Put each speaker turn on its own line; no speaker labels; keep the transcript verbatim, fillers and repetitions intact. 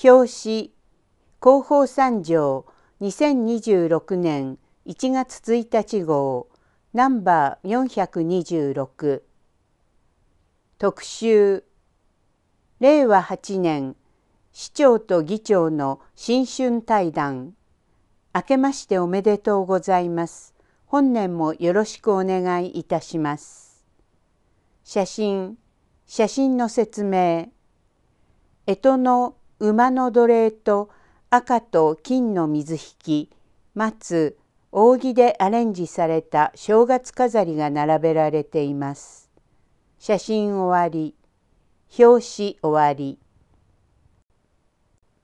表紙広報三条にせんにじゅうろくねんいちがつついたち号ナンバーよんひゃくにじゅうろく特集れいわはちねん市長と議長の新春対談。明けましておめでとうございます。本年もよろしくお願いいたします。写真写真の説明。干支の馬の奴隷と赤と金の水引、松、扇でアレンジされた正月飾りが並べられています。写真終わり。表紙終わり。